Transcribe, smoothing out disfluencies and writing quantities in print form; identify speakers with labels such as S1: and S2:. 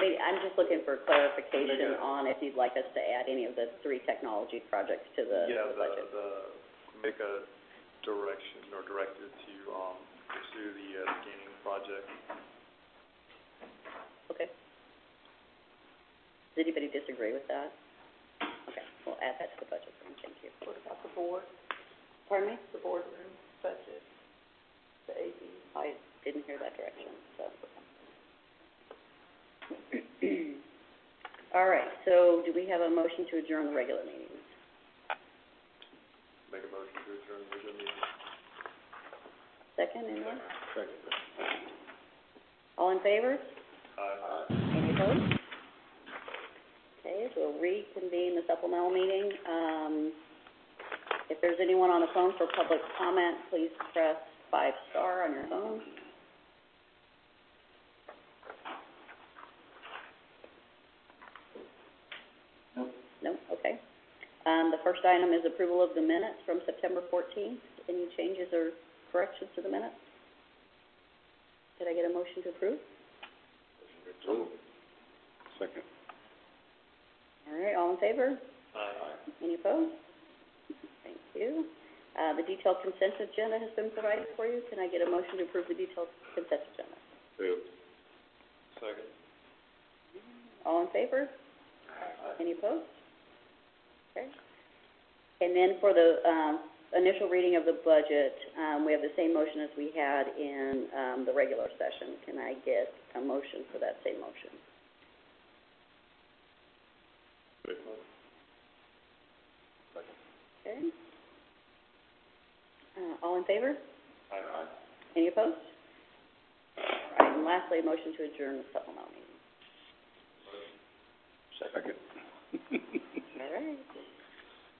S1: mean, I'm just looking for clarification on if you'd like us to add any of the 3 technology projects to the budget.
S2: Make a direction or directive to pursue the scanning project.
S1: Okay. Does anybody disagree with that? Okay, we'll add that to the budget then, thank you.
S3: What about the board?
S1: Pardon me?
S3: The boardroom budget, the AV.
S1: I didn't hear that direction, so. All right, so do we have a motion to adjourn the regular meeting?
S2: Make a motion to adjourn the regular meeting.
S1: Second, anyone?
S2: Second.
S1: All in favor?
S2: Aye.
S1: Any opposed? Okay, so we'll reconvene the supplemental meeting. If there's anyone on the phone for public comment, please press 5* on your phone. No? Okay. The first item is approval of the minutes from September 14th. Any changes or corrections to the minutes? Did I get a motion to approve?
S2: Second.
S1: All right, all in favor?
S2: Aye.
S1: Any opposed? Thank you. The detailed consent agenda has been provided for you. Can I get a motion to approve the detailed consent agenda?
S2: Second.
S1: All in favor? Any opposed? Okay. And then for the initial reading of the budget, we have the same motion as we had in the regular session. Can I get a motion for that same motion? Okay. All in favor?
S2: Aye.
S1: Any opposed? All right, and lastly, a motion to adjourn the supplemental meeting.
S2: Second.
S1: All right.